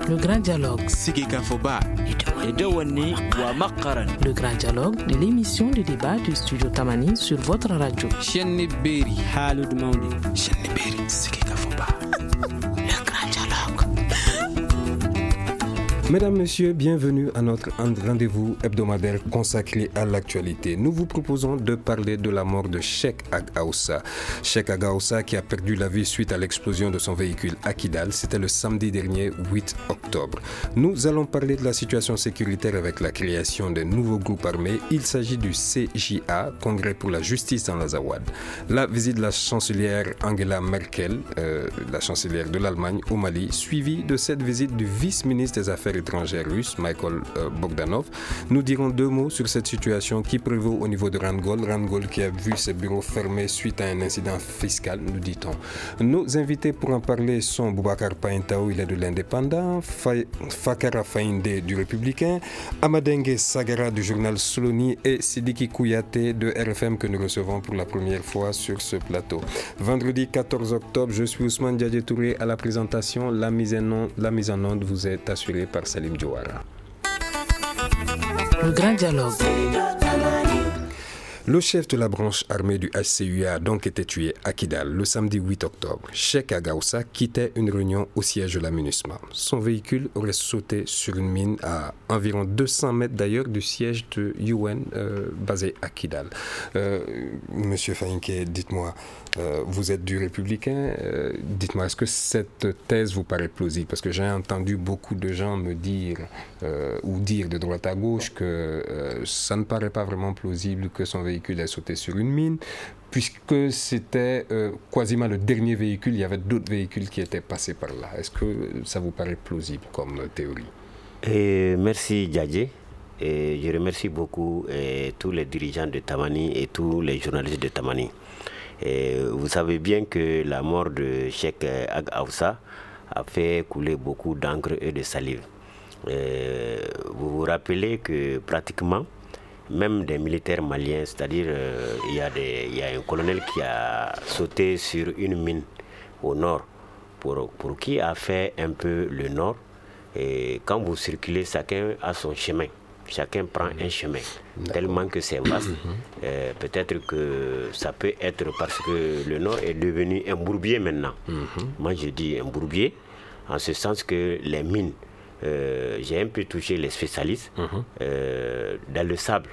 Le grand dialogue. Sigika Foba. Le grand dialogue de l'émission de débat du studio Tamani sur votre radio. Chenni Beri. Halud Maudi. Chenni Beri. Sigika Foba. Le grand dialogue. Mesdames, Messieurs, bienvenue à notre rendez-vous hebdomadaire consacré à l'actualité. Nous vous proposons de parler de la mort de Cheikh Agha-Oussa. Cheikh Agha-Oussa qui a perdu la vie suite à l'explosion de son véhicule à Kidal. C'était le samedi dernier 8 octobre. Nous allons parler de la situation sécuritaire avec la création d'un nouveau groupe armé. Il s'agit du CJA, Congrès pour la justice dans l'Azawad. La visite de la chancelière Angela Merkel, la chancelière de l'Allemagne au Mali, suivie de cette visite du vice-ministre des Affaires étrangères russe, Michael Bogdanov. Nous dirons deux mots sur cette situation qui prévaut au niveau de Rangol. Rangol qui a vu ses bureaux fermés suite à un incident fiscal, nous dit-on. Nos invités pour en parler sont Boubacar Paintao, il est de l'Indépendant, Fakara Faïndé du Républicain, Amadengue Sagara du journal Soloni et Sidiki Kouyaté de RFM que nous recevons pour la première fois sur ce plateau. Vendredi 14 octobre, je suis Ousmane Diadje Touré à la présentation. La mise en onde vous est assurée par Salim Diouara. Le grand dialogue. Le chef de la branche armée du HCUA a donc été tué à Kidal le samedi 8 octobre. Cheikh Agha-Oussa quittait une réunion au siège de la MINUSMA. Son véhicule aurait sauté sur une mine à environ 200 mètres d'ailleurs du siège de UN basé à Kidal. Monsieur Faïnké, dites-moi, vous êtes du Républicain, dites-moi, est-ce que cette thèse vous paraît plausible? Parce que j'ai entendu beaucoup de gens me dire, ou dire de droite à gauche, que ça ne paraît pas vraiment plausible que son véhicule ait sauté sur une mine, puisque c'était quasiment le dernier véhicule, il y avait d'autres véhicules qui étaient passés par là. Est-ce que ça vous paraît plausible comme théorie? Merci Diadje. Et je remercie beaucoup tous les dirigeants de Tamani et tous les journalistes de Tamani. Et vous savez bien que la mort de Cheikh Agha-Oussa a fait couler beaucoup d'encre et de salive. Vous vous rappelez que pratiquement, même des militaires maliens, c'est-à-dire il y a un colonel qui a sauté sur une mine au nord, pour qui a fait un peu le nord. Et quand vous circulez, chacun a son chemin. Chacun prend un chemin, tellement que c'est vaste. Peut-être que ça peut être parce que le nord est devenu un bourbier maintenant. Moi, je dis un bourbier, en ce sens que les mines, j'ai un peu touché les spécialistes. Dans le sable,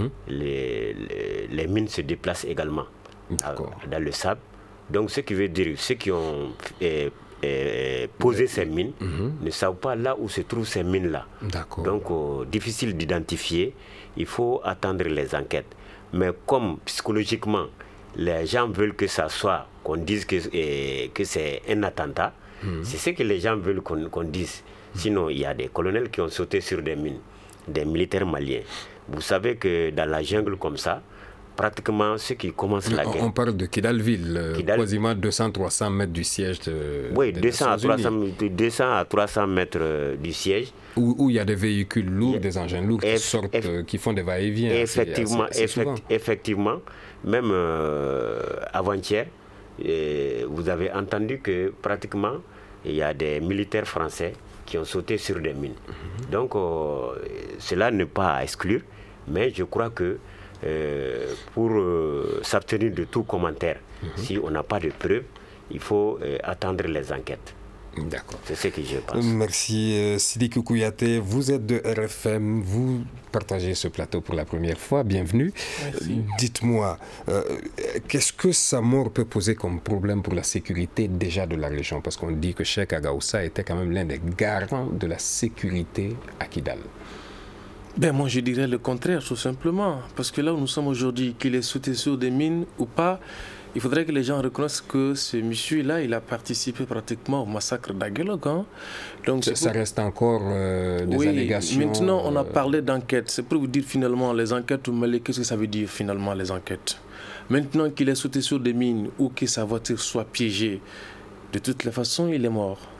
les mines se déplacent également dans le sable. Donc, ce qui veut dire, ceux qui ont poser ces mines ne savent pas là où se trouvent ces mines-là. Donc, difficile d'identifier. Il faut attendre les enquêtes. Mais comme psychologiquement, les gens veulent que ça soit, qu'on dise que c'est un attentat, c'est ce que les gens veulent qu'on dise. Sinon, il y a des colonels qui ont sauté sur des mines, des militaires maliens. Vous savez que dans la jungle comme ça, pratiquement ceux qui commencent la guerre. On parle de Kidalville, quasiment 200-300 mètres du siège de. Oui, 200 à 300 mètres du siège. Où il y a des véhicules lourds, des engins lourds qui sortent, qui font des va-et-vient. Effectivement, même avant-hier, vous avez entendu que pratiquement il y a des militaires français qui ont sauté sur des mines. Donc, cela n'est pas à exclure, mais je crois que pour s'abstenir de tout commentaire, si on n'a pas de preuves, il faut attendre les enquêtes. D'accord. C'est ce que je pense. Merci Sidiki Kouyaté. Vous êtes de RFM, vous partagez ce plateau pour la première fois. Bienvenue. Dites-moi, qu'est-ce que sa mort peut poser comme problème pour la sécurité déjà de la région? Parce qu'on dit que Cheikh Agha-Oussa était quand même l'un des garants de la sécurité à Kidal. Moi, je dirais le contraire, tout simplement. Parce que là où nous sommes aujourd'hui, qu'il est sauté sur des mines ou pas, il faudrait que les gens reconnaissent que ce monsieur-là, il a participé pratiquement au massacre d'Aguelog. Donc, ça reste encore des allégations. Maintenant, on a parlé d'enquête. C'est pour vous dire finalement, les enquêtes au Mali, qu'est-ce que ça veut dire finalement, les enquêtes? Maintenant qu'il est sauté sur des mines ou que sa voiture soit piégée, de toutes les façons, il est mort.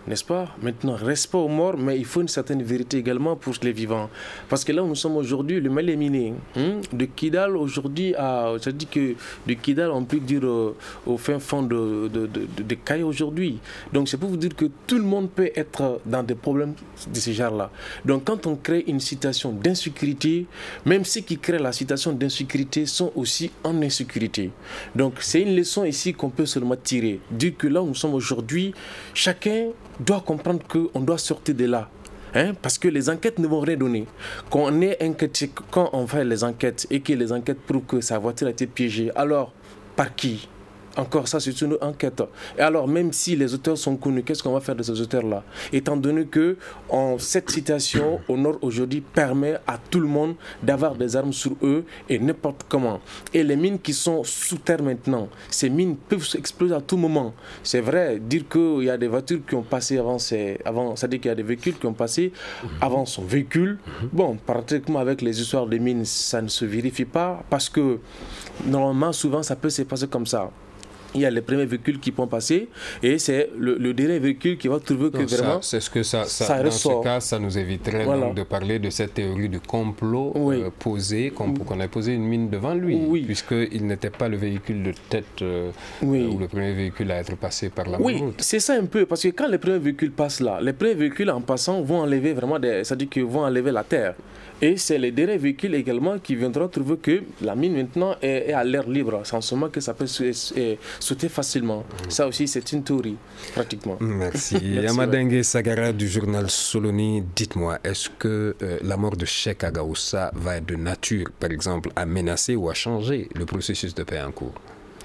n'est-ce pas? Maintenant, respect aux morts, mais il faut une certaine vérité également pour les vivants. Parce que là où nous sommes aujourd'hui, le mal est miné. De Kidal aujourd'hui c'est-à-dire que de Kidal, on peut dire au fin fond de Caille aujourd'hui. Donc c'est pour vous dire que tout le monde peut être dans des problèmes de ce genre-là. Donc quand on crée une situation d'insécurité, même ceux qui créent la situation d'insécurité sont aussi en insécurité. Donc c'est une leçon ici qu'on peut seulement tirer. Dire que là où nous sommes aujourd'hui, chacun doit comprendre qu'on doit sortir de là. Parce que les enquêtes ne vont rien donner. Quand on fait les enquêtes et que les enquêtes prouvent que sa voiture a été piégée, alors par qui? Encore ça, c'est une enquête. Et alors, même si les auteurs sont connus, qu'est-ce qu'on va faire de ces auteurs-là? Étant donné que cette situation au nord aujourd'hui permet à tout le monde d'avoir des armes sur eux et n'importe comment. Et les mines qui sont sous terre maintenant, ces mines peuvent exploser à tout moment. C'est vrai, dire qu'il y a des voitures qui ont passé avant, c'est-à-dire qu'il y a des véhicules qui ont passé avant son véhicule. Bon, pratiquement avec les histoires de mines, ça ne se vérifie pas parce que normalement, souvent, ça peut se passer comme ça. Il y a les premiers véhicules qui vont passer et c'est le dernier véhicule qui va trouver que vraiment c'est ce que ça dans ressort. ce cas, ça nous éviterait donc de parler de cette théorie du complot posée, comme pour qu'on ait posé une mine devant lui, puisqu'il n'était pas le véhicule de tête ou le premier véhicule à être passé par la route. Oui, c'est ça un peu, parce que quand les premiers véhicules passent là, les premiers véhicules en passant vont enlever vraiment c'est-à-dire qu'ils vont enlever la terre. Et c'est les derniers véhicules également qui viendront trouver que la mine maintenant est à l'air libre, sans seulement que ça peut sauter facilement. Ça aussi, c'est une théorie, pratiquement. Merci. Yamadengue Sagara du journal Soloni, dites-moi, est-ce que la mort de Cheikh Agaoussa va être de nature, par exemple, à menacer ou à changer le processus de paix en cours?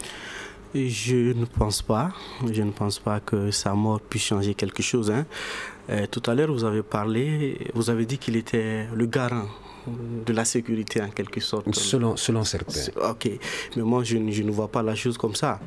Je ne pense pas. Je ne pense pas que sa mort puisse changer quelque chose. Tout à l'heure, vous avez dit qu'il était le garant de la sécurité en quelque sorte. Selon certains. Ok, mais moi je ne vois pas la chose comme ça.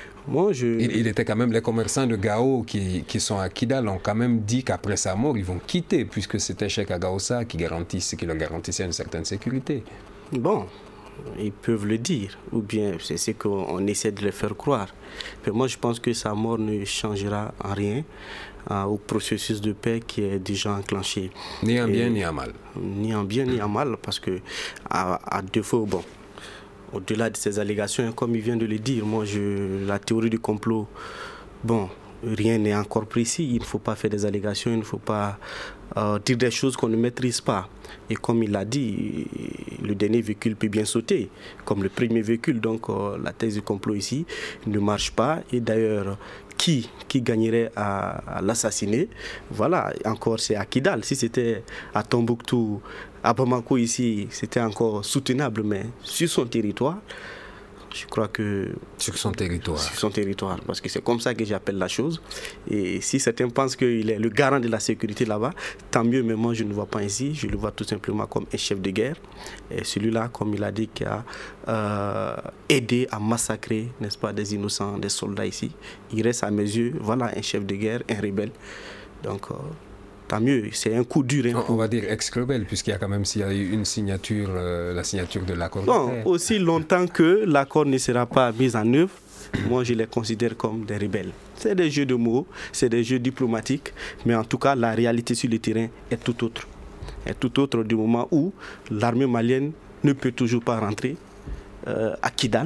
Il était quand même, les commerçants de Gao qui sont à Kidal ont quand même dit qu'après sa mort, ils vont quitter, puisque c'était Cheikh Agaoussa qui leur garantissait une certaine sécurité. Bon, ils peuvent le dire, ou bien c'est ce qu'on essaie de les faire croire. Mais moi, je pense que sa mort ne changera en rien au processus de paix qui est déjà enclenché. Ni en bien, ni en mal. Ni en bien, ni en mal, parce que à défaut, bon, au-delà de ces allégations, comme il vient de le dire, moi, la théorie du complot, bon, rien n'est encore précis. Il ne faut pas faire des allégations, il ne faut pas dire des choses qu'on ne maîtrise pas. Et comme il l'a dit, le dernier véhicule peut bien sauter, comme le premier véhicule. Donc la thèse du complot ici ne marche pas. Et d'ailleurs, qui gagnerait à l'assassiner? Voilà, encore c'est à Kidal. Si c'était à Tombouctou, à Bamako ici, c'était encore soutenable. Mais sur son territoire, je crois que... Sur son territoire. Sur son territoire, parce que c'est comme ça que j'appelle la chose. Et si certains pensent qu'il est le garant de la sécurité là-bas, tant mieux, mais moi je ne vois pas ainsi. Je le vois tout simplement comme un chef de guerre. Et celui-là, comme il a dit, qui a aidé à massacrer, n'est-ce pas, des innocents, des soldats ici. Il reste à mes yeux, voilà, un chef de guerre, un rebelle. Donc... tant mieux, c'est un coup dur. On va dire ex-rebelle, puisqu'il y a quand même une signature, la signature de l'accord. Bon, aussi longtemps que l'accord ne sera pas mis en œuvre, moi je les considère comme des rebelles. C'est des jeux de mots, c'est des jeux diplomatiques, mais en tout cas la réalité sur le terrain est tout autre. Est tout autre du moment où l'armée malienne ne peut toujours pas rentrer à Kidal.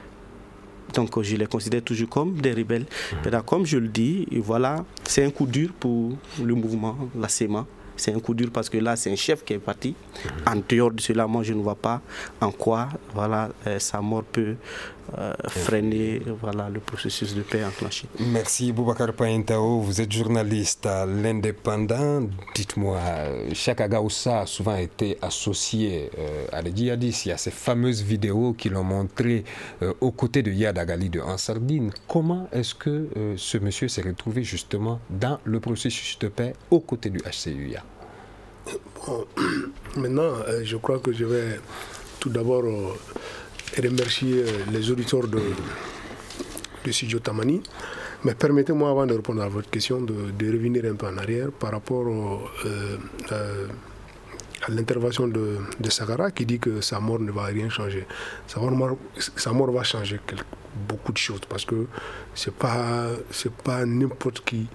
Donc je les considère toujours comme des rebelles. Mais comme je le dis, voilà, c'est un coup dur pour le mouvement, la SEMA. C'est un coup dur parce que là, c'est un chef qui est parti. En dehors de cela, moi, je ne vois pas en quoi voilà, sa mort peut freiner voilà, le processus de paix enclenché. Merci Boubacar Paintao, vous êtes journaliste à l'Indépendant. Dites-moi, Cheikh Agaoussa a souvent été associé à des djihadistes. Il y a ces fameuses vidéos qui l'ont montré aux côtés de Yad Agali de Ansardine. Comment est-ce que ce monsieur s'est retrouvé justement dans le processus de paix aux côtés du HCUIA? Bon, maintenant, je crois que je vais tout d'abord remercier les auditeurs de Studio Tamani. Mais permettez-moi, avant de répondre à votre question, de revenir un peu en arrière par rapport à l'intervention de Sagara qui dit que sa mort ne va rien changer. Sa mort va changer beaucoup de choses parce que c'est pas n'importe qui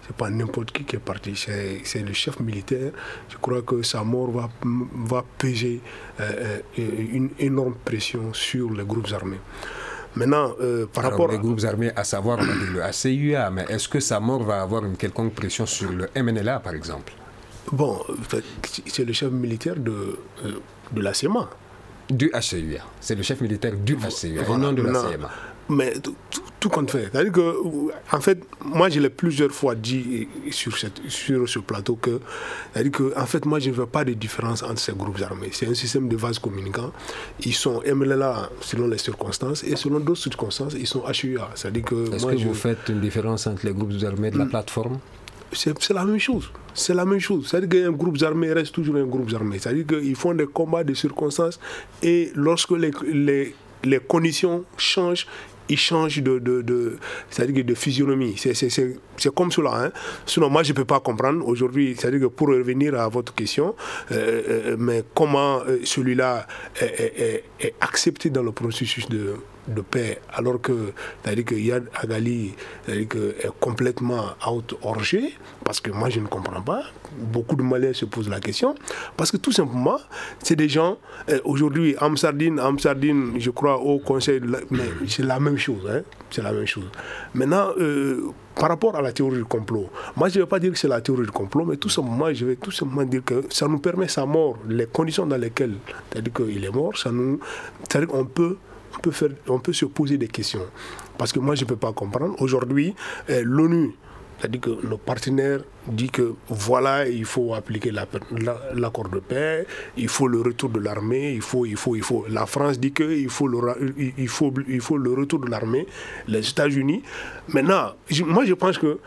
c'est pas n'importe qui est parti, c'est le chef militaire. Je crois que sa mort va peser une énorme pression sur les groupes armés. Maintenant, par rapport les groupes armés, à savoir le ACUA, mais est-ce que sa mort va avoir une quelconque pression sur le MNLA, par exemple? Bon, c'est le chef militaire de la CMA. Du HCUA. C'est le chef militaire du HCUA, et non de la CMA. Mais tout compte fait. C'est-à-dire que, en fait, moi, je l'ai plusieurs fois dit sur ce plateau que, c'est-à-dire que, en fait, moi, je ne veux pas de différence entre ces groupes armés. C'est un système de vases communicants. Ils sont MLLA selon les circonstances et selon d'autres circonstances, ils sont HUA. C'est-à-dire que. Est-ce que vous faites une différence entre les groupes armés de la plateforme? C'est la même chose. C'est la même chose. C'est-à-dire qu'un groupe armé reste toujours un groupe armé. C'est-à-dire qu'ils font des combats de circonstances et lorsque les conditions changent, ils changent c'est-à-dire de physionomie. C'est comme cela. Hein. Sinon, moi, je ne peux pas comprendre aujourd'hui. C'est-à-dire que pour revenir à votre question, mais comment celui-là est accepté dans le processus de paix, alors que, c'est-à-dire que Yad Agali, c'est-à-dire que est complètement hors jeu, parce que moi je ne comprends pas. Beaucoup de Maliens se posent la question, parce que tout simplement, c'est des gens, aujourd'hui, Amsardine, je crois, au Conseil, mais c'est la même chose. Hein, c'est la même chose. Maintenant, par rapport à la théorie du complot, moi je ne vais pas dire que c'est la théorie du complot, mais tout simplement, je vais tout simplement dire que ça nous permet sa mort, les conditions dans lesquelles, c'est-à-dire qu'il est mort, c'est-à-dire qu'on peut se poser des questions. Parce que moi, je ne peux pas comprendre. Aujourd'hui, l'ONU, c'est-à-dire que nos partenaires disent que voilà, il faut appliquer l'accord de paix, il faut le retour de l'armée, il faut. La France dit qu'il faut le retour de l'armée, les États-Unis. Maintenant, moi, je pense que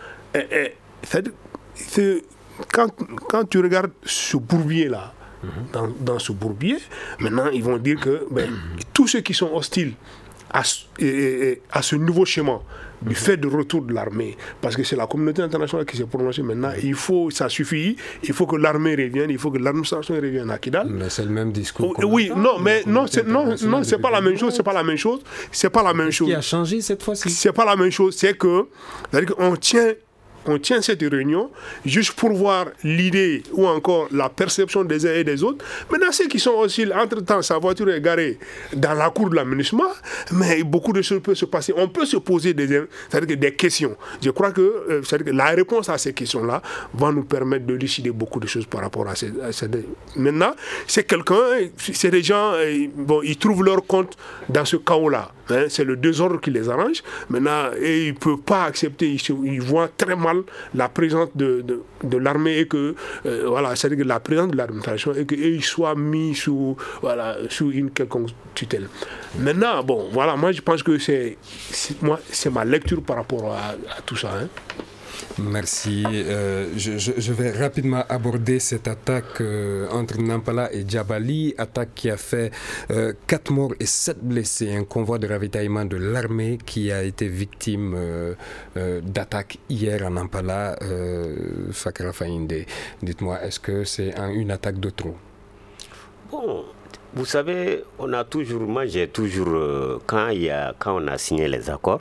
quand tu regardes ce bourbier-là, dans ce bourbier, maintenant ils vont dire que tous ceux qui sont hostiles à ce nouveau schéma du fait de retour de l'armée, parce que c'est la communauté internationale qui s'est prononcée maintenant, ça suffit, il faut que l'armée revienne, il faut que l'administration revienne à Kidal. Mais c'est le même discours. Oui, c'est pas la même chose, c'est pas la même chose. Ce qui a changé cette fois-ci. C'est pas la même chose, c'est que, c'est-à-dire qu'on tient cette réunion juste pour voir l'idée ou encore la perception des uns et des autres. Maintenant, ceux qui sont aussi, entre-temps, sa voiture est garée dans la cour de l'aménagement, mais beaucoup de choses peuvent se passer. On peut se poser des questions. Je crois que, la réponse à ces questions-là va nous permettre de décider beaucoup de choses par rapport à ces. Maintenant, c'est des gens, ils trouvent leur compte dans ce chaos-là. Hein, c'est le désordre qui les arrange. Maintenant, et ils ne peuvent pas accepter, ils voient très mal la présence de l'armée et que, c'est-à-dire que la présence de l'administration et qu'ils soient mis sous une quelconque tutelle. Maintenant, moi je pense que c'est ma lecture par rapport à tout ça. Hein. Merci. Je vais rapidement aborder cette attaque entre Nampala et Djabali, attaque qui a fait 4 morts et 7 blessés, un convoi de ravitaillement de l'armée qui a été victime d'attaque hier à Nampala. Fakara Faïndé, dites-moi, est-ce que c'est une attaque de trop? Bon, vous savez, j'ai toujours, quand on a signé les accords,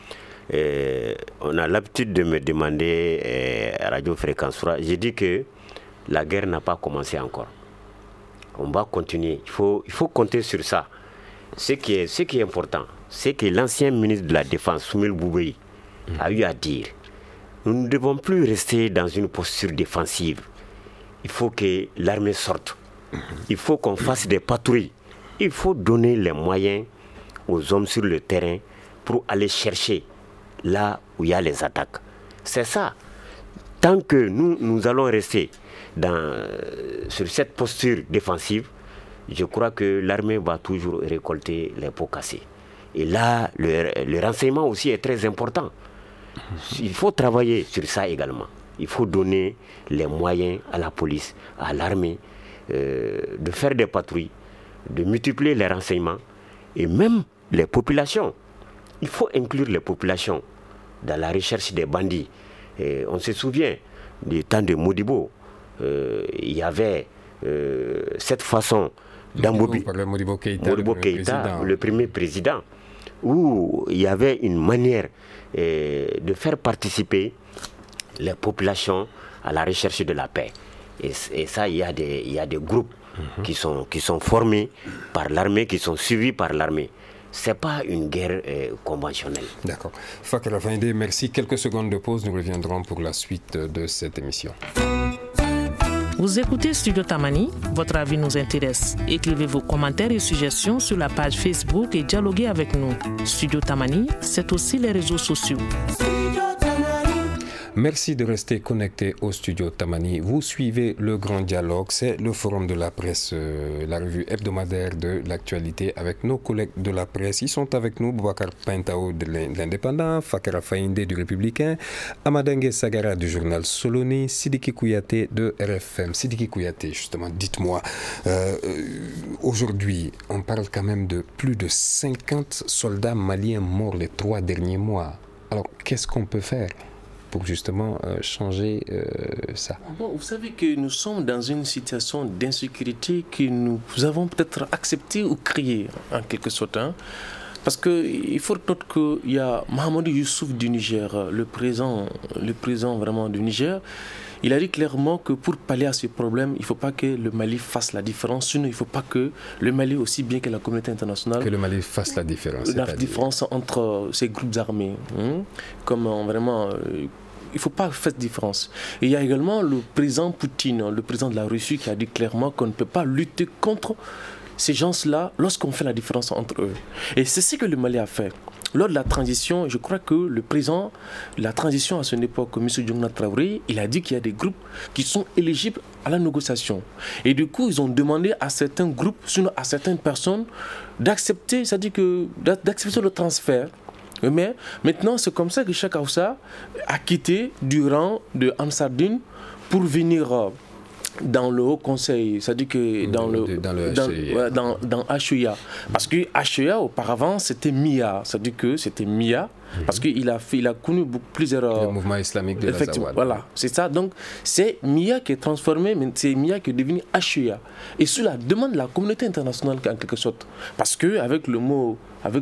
on a l'habitude de me demander Radio Fréquence 3. J'ai dit que la guerre n'a pas commencé encore. On va continuer. Il faut compter sur ça. Ce qui est important, c'est que l'ancien ministre de la Défense, Soumil Boubéi, a eu à dire nous ne devons plus rester dans une posture défensive. Il faut que l'armée sorte. Il faut qu'on fasse des patrouilles. Il faut donner les moyens aux hommes sur le terrain pour aller chercher là où il y a les attaques. C'est ça. Tant que nous allons rester sur cette posture défensive, je crois que l'armée va toujours récolter les pots cassés. Et là, le renseignement aussi est très important. Il faut travailler sur ça également. Il faut donner les moyens à la police, à l'armée, de faire des patrouilles, de multiplier les renseignements et même les populations. Il faut inclure les populations dans la recherche des bandits. Et on se souvient du temps de Modibo. Il y avait cette façon Modibo Keïta, le premier président, où il y avait une manière de faire participer les populations à la recherche de la paix. Et ça, il y a des groupes qui sont formés par l'armée, qui sont suivis par l'armée. Ce n'est pas une guerre conventionnelle. D'accord. Fakara Faïndé, merci. Quelques secondes de pause, nous reviendrons pour la suite de cette émission. Vous écoutez Studio Tamani, votre avis nous intéresse. Écrivez vos commentaires et suggestions sur la page Facebook et dialoguez avec nous. Studio Tamani, c'est aussi les réseaux sociaux. Merci de rester connecté au Studio Tamani. Vous suivez le Grand Dialogue, c'est le forum de la presse, la revue hebdomadaire de l'actualité avec nos collègues de la presse. Ils sont avec nous, Boubacar Pintao de l'Indépendant, Fakara Faïndé du Républicain, Amadengue Sagara du journal Soloni, Sidiki Kouyaté de RFM. Sidiki Kouyaté, justement, dites-moi, aujourd'hui, on parle quand même de plus de 50 soldats maliens morts les 3 derniers mois. Alors, qu'est-ce qu'on peut faire pour justement changer ça? Bon, vous savez que nous sommes dans une situation d'insécurité que nous avons peut-être acceptée ou créée en quelque sorte. Parce qu'il faut retenir qu'il y a Mahamadou Youssouf du Niger, le président vraiment du Niger. Il a dit clairement que pour pallier à ce problème, il ne faut pas que le Mali fasse la différence. Sinon, il ne faut pas que le Mali, aussi bien que la communauté internationale... Que le Mali fasse la différence. La différence entre ces groupes armés. Comme vraiment... il ne faut pas faire de différence. Et il y a également le président Poutine, le président de la Russie, qui a dit clairement qu'on ne peut pas lutter contre ces gens-là lorsqu'on fait la différence entre eux. Et c'est ce que le Mali a fait. Lors de la transition, je crois que le président, la transition à son époque, M. Djongna Traoré, il a dit qu'il y a des groupes qui sont éligibles à la négociation. Et du coup, ils ont demandé à certains groupes, sinon à certaines personnes, d'accepter, c'est-à-dire d'accepter le transfert. Mais maintenant, c'est comme ça que Cheikh Aoussa a quitté du rang de Ansardine pour venir dans le Haut Conseil, c'est-à-dire que dans HEA. Parce que HEA, auparavant, c'était MIA. C'est-à-dire que c'était MIA, parce qu'il a connu plusieurs... Le mouvement islamique de l'Azawad. Voilà, c'est ça. Donc, c'est MIA qui est transformé, mais c'est MIA qui est devenu HEA. Et sous la demande de la communauté internationale, en quelque sorte. Parce qu'avec le mot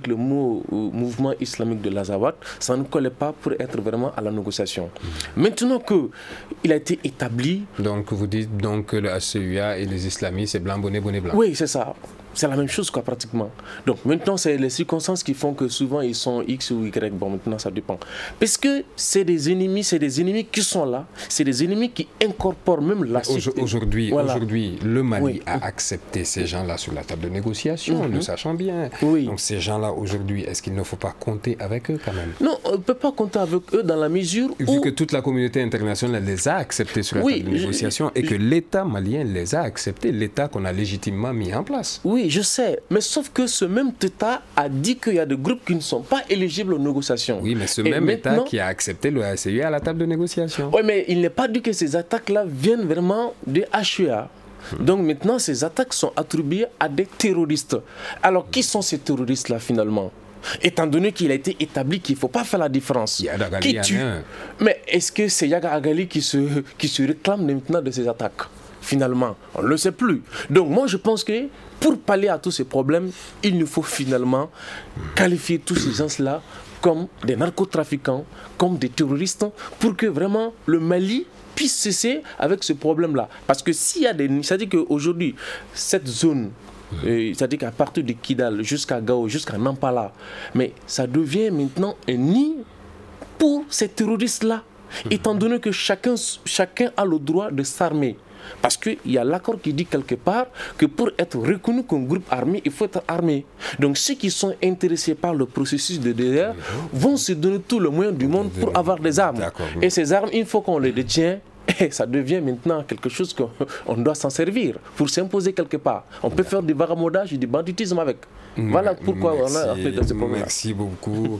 mouvement islamique de l'Azawad, ça ne collait pas pour être vraiment à la négociation. Maintenant qu'il a été établi... Donc vous dites que le HCUA et les islamistes, c'est blanc, bonnet, bonnet, blanc. Oui, c'est ça. C'est la même chose, quoi, pratiquement. Donc maintenant, c'est les circonstances qui font que souvent ils sont X ou Y. Bon, maintenant, ça dépend. Parce que c'est des ennemis qui sont là. C'est des ennemis qui incorporent même la société. Aujourd'hui, le Mali a accepté ces gens-là sur la table de négociation, le sachant bien. Oui. Donc ces gens-là, aujourd'hui, est-ce qu'il ne faut pas compter avec eux quand même? Non, on ne peut pas compter avec eux dans la mesure où... Vu que toute la communauté internationale les a acceptés sur la table de négociation et que l'État malien les a acceptés, l'État qu'on a légitimement mis en place. Oui, je sais, mais sauf que ce même État a dit qu'il y a des groupes qui ne sont pas éligibles aux négociations. Oui, mais ce même État qui a accepté le HCEA à la table de négociation. Oui, mais il n'est pas dit que ces attaques-là viennent vraiment de HCEA. Donc maintenant, ces attaques sont attribuées à des terroristes. Alors, qui sont ces terroristes-là finalement? Étant donné qu'il a été établi qu'il ne faut pas faire la différence. Yaga Agali, mais est-ce que c'est Yaga Agali qui se réclame maintenant de ces attaques? Finalement, on ne le sait plus. Donc moi, je pense que pour pallier à tous ces problèmes, il nous faut finalement qualifier tous ces gens-là comme des narcotrafiquants, comme des terroristes, pour que vraiment le Mali puisse cesser avec ce problème-là. Parce que s'il y a des... C'est-à-dire qu'aujourd'hui, cette zone, c'est-à-dire qu'à partir de Kidal jusqu'à Gao, jusqu'à Nampala, mais ça devient maintenant un nid pour ces terroristes-là, étant donné que chacun a le droit de s'armer. Parce qu'il y a l'accord qui dit quelque part que pour être reconnu comme groupe armé, il faut être armé. Donc ceux qui sont intéressés par le processus de DDR vont se donner tout le moyen du monde pour avoir des armes. Et ces armes, il faut qu'on les détient. Et ça devient maintenant quelque chose qu'on doit s'en servir pour s'imposer quelque part. On peut faire du vagabondage et du banditisme avec. Voilà pourquoi on a appelé dans ce problème. Merci beaucoup.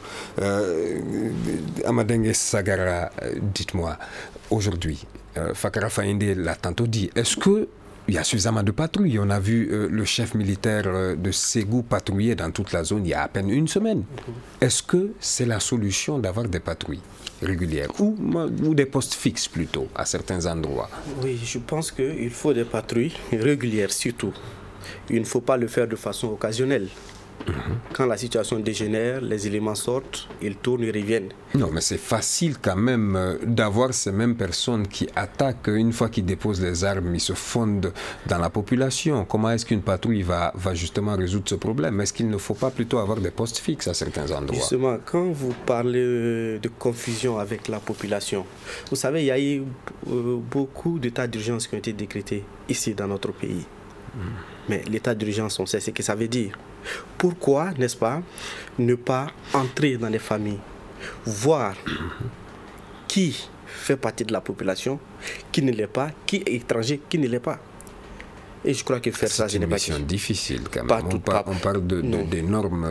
Amadengue Sagara, dites-moi, aujourd'hui, Fakara Faïndé l'a tantôt dit, est-ce qu'il y a suffisamment de patrouilles? On a vu le chef militaire de Ségou patrouiller dans toute la zone il y a à peine une semaine. Est-ce que c'est la solution d'avoir des patrouilles régulières ou des postes fixes plutôt à certains endroits? Oui, je pense qu'il faut des patrouilles régulières surtout. Il ne faut pas le faire de façon occasionnelle. Quand la situation dégénère, les éléments sortent, ils tournent, ils reviennent. Non, mais c'est facile quand même d'avoir ces mêmes personnes qui attaquent. Une fois qu'ils déposent les armes, ils se fondent dans la population. Comment est-ce qu'une patrouille va justement résoudre ce problème? Est-ce qu'il ne faut pas plutôt avoir des postes fixes à certains endroits? Justement, quand vous parlez de confusion avec la population, vous savez, il y a eu beaucoup d'états d'urgence qui ont été décrétés ici dans notre pays. Mais l'état d'urgence, on sait ce que ça veut dire. Pourquoi, n'est-ce pas, ne pas entrer dans les familles, voir qui fait partie de la population, qui ne l'est pas, qui est étranger, qui ne l'est pas. Et je crois que faire ça, ce n'est pas difficile quand même. On parle d'énormes.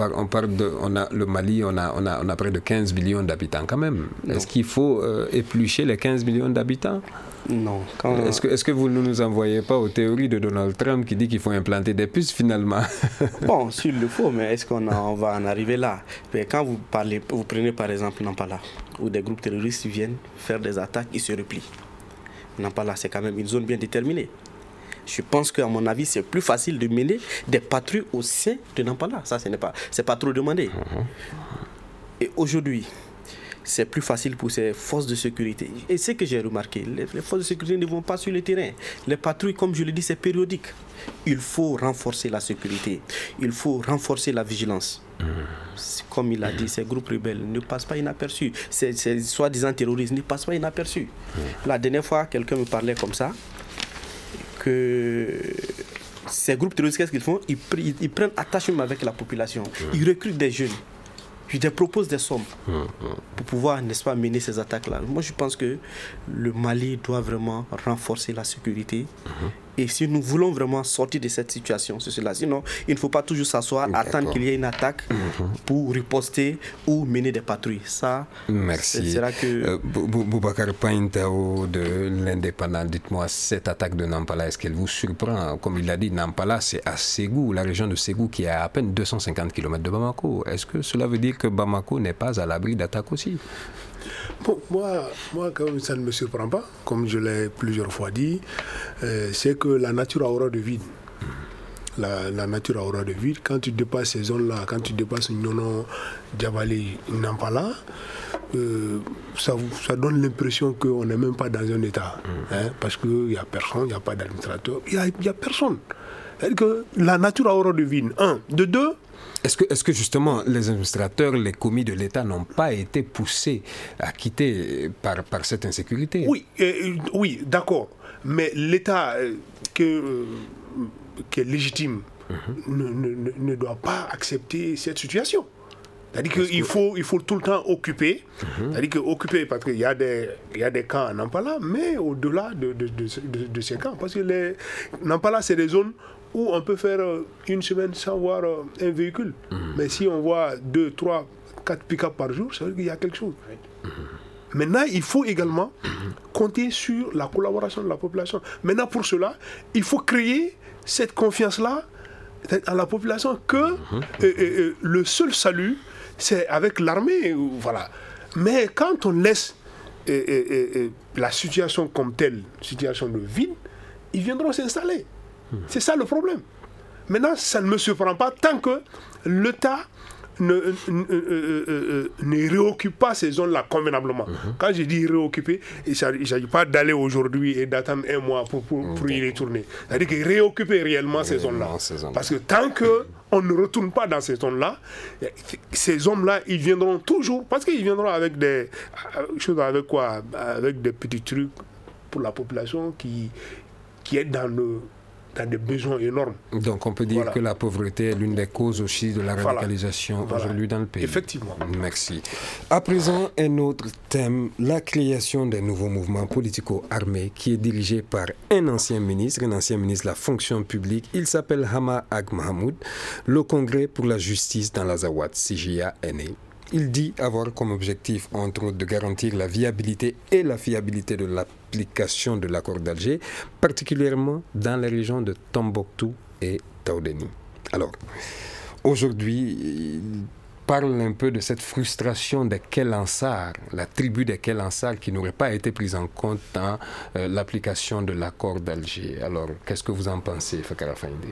Le Mali, on a près de 15 millions d'habitants quand même. Non. Est-ce qu'il faut éplucher les 15 millions d'habitants? Non. Est-ce que vous ne nous envoyez pas aux théories de Donald Trump qui dit qu'il faut implanter des puces finalement? Bon, s'il le faut, mais est-ce qu'on va en arriver là? Mais quand vous prenez par exemple Nampala, où des groupes terroristes viennent faire des attaques, ils se replient. Nampala, c'est quand même une zone bien déterminée. Je pense qu'à mon avis, c'est plus facile de mener des patrouilles au sein de Nampala. Ça, c'est pas trop demandé. Et aujourd'hui, c'est plus facile pour ces forces de sécurité. Et ce que j'ai remarqué, les forces de sécurité ne vont pas sur le terrain. Les patrouilles, comme je l'ai dit, c'est périodique. Il faut renforcer la sécurité. Il faut renforcer la vigilance. Comme il a dit, ces groupes rebelles ne passent pas inaperçus. Ces soi-disant terroristes ne passent pas inaperçus. La dernière fois, quelqu'un me parlait comme ça, que ces groupes terroristes, qu'est-ce qu'ils font? Ils prennent attachement avec la population. Ils recrutent des jeunes. Ils leur proposent des sommes pour pouvoir, n'est-ce pas, mener ces attaques-là. Moi, je pense que le Mali doit vraiment renforcer la sécurité. Et si nous voulons vraiment sortir de cette situation, c'est cela. Sinon, il ne faut pas toujours s'asseoir, attendre qu'il y ait une attaque pour riposter ou mener des patrouilles. Ça, merci. C'est là que... Boubacar Paintao de l'Indépendant, dites-moi, cette attaque de Nampala, est-ce qu'elle vous surprend? Comme il l'a dit, Nampala, c'est à Ségou, la région de Ségou qui est à peine 250 km de Bamako. Est-ce que cela veut dire que Bamako n'est pas à l'abri d'attaques aussi? Bon, moi, quand même, ça ne me surprend pas, comme je l'ai plusieurs fois dit, c'est que la nature a horreur de vide. La nature a horreur de vide. Quand tu dépasses ces zones-là, quand tu dépasses Nyono, Djabali, Nampala, ça donne l'impression qu'on n'est même pas dans un état. Parce qu'il n'y a personne, il n'y a pas d'administrateur, il n'y a personne. C'est-à-dire que la nature a horreur de vide. Un. De deux, est-ce que justement les administrateurs, les commis de l'État n'ont pas été poussés à quitter par cette insécurité? Oui, d'accord. Mais l'État qui est légitime ne doit pas accepter cette situation. C'est-à-dire qu'il faut tout le temps occuper. C'est-à-dire qu'occuper, parce qu'il y a des camps à Nampala, mais au-delà de ces camps. Parce que Nampala, c'est des zones où on peut faire une semaine sans voir un véhicule. Mais si on voit 2, 3, 4 pick-up par jour, ça veut dire qu'il y a quelque chose. Maintenant, il faut également compter sur la collaboration de la population. Maintenant, pour cela, il faut créer cette confiance-là à la population que le seul salut, c'est avec l'armée. Voilà. Mais quand on laisse la situation comme telle, situation de vide, ils viendront s'installer. C'est ça le problème. Maintenant, ça ne me surprend pas tant que l'État ne réoccupe pas ces zones-là convenablement. Quand je dis réoccuper, il ne s'agit pas d'aller aujourd'hui et d'attendre un mois pour y retourner. C'est-à-dire que réoccuper réellement ces zones-là. Parce que tant qu'on ne retourne pas dans ces zones-là, ces hommes-là, ils viendront toujours, parce qu'ils viendront avec des choses, avec quoi? Avec des petits trucs pour la population qui est dans des besoins énormes. Donc on peut dire que la pauvreté est l'une des causes aussi de la radicalisation aujourd'hui dans le pays. Effectivement. Merci. À présent, un autre thème, la création d'un nouveau mouvement politico-armé qui est dirigé par un ancien ministre de la fonction publique. Il s'appelle Hama Ag Mahmoud. Le Congrès pour la justice dans l'Azawad, CJA, est né. Il dit avoir comme objectif, entre autres, de garantir la viabilité et la fiabilité de l'application de l'accord d'Alger, particulièrement dans les régions de Tombouctou et Taoudéni. Alors, aujourd'hui, il parle un peu de cette frustration des Kelansar, la tribu des Kelansar qui n'aurait pas été prise en compte dans l'application de l'accord d'Alger. Alors, qu'est-ce que vous en pensez, Fakara Faïndé?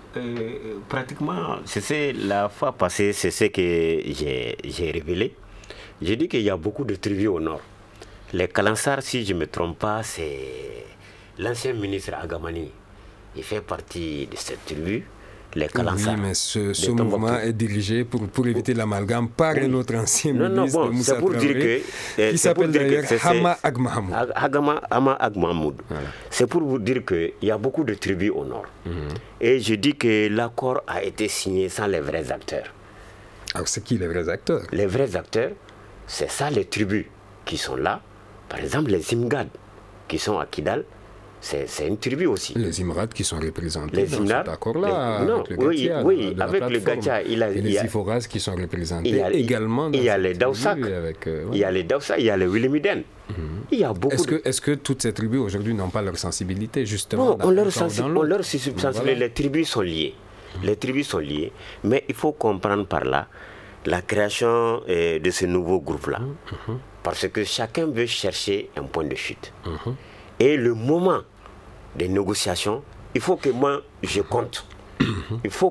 Pratiquement, c'est la fois passée, c'est ce que j'ai révélé. J'ai dit qu'il y a beaucoup de tribus au nord. Les Kalansar, si je ne me trompe pas, c'est l'ancien ministre Agamani. Il fait partie de cette tribu, les Kalansar. Oui, mais ce mouvement est dirigé pour éviter l'amalgame par un autre ancien ministre de Moussa Traoré, qui s'appelle d'ailleurs Hama Ag Mahamoud. Hama Ag Mahamoud. Voilà. C'est pour vous dire qu'il y a beaucoup de tribus au nord. Et je dis que l'accord a été signé sans les vrais acteurs. Alors c'est qui les vrais acteurs? Les vrais acteurs, c'est ça les tribus qui sont là. Par exemple, les Imgad qui sont à Kidal, c'est une tribu aussi. Les Imrad qui sont représentés dans cet accord-là. Oui, avec le Gacha. Et les Iforas qui sont représentés également dans il y a les Daosak, il y a les Daosak, il y a les Willemiden. Il y a beaucoup Est-ce que toutes ces tribus aujourd'hui n'ont pas leur sensibilité, justement? Non, on leur sensibilité. Les tribus sont liées. Les tribus sont liées. Mais il faut comprendre par là la création de ce nouveau groupe-là. Parce que chacun veut chercher un point de chute. Et le moment des négociations, il faut que moi, je compte. Il faut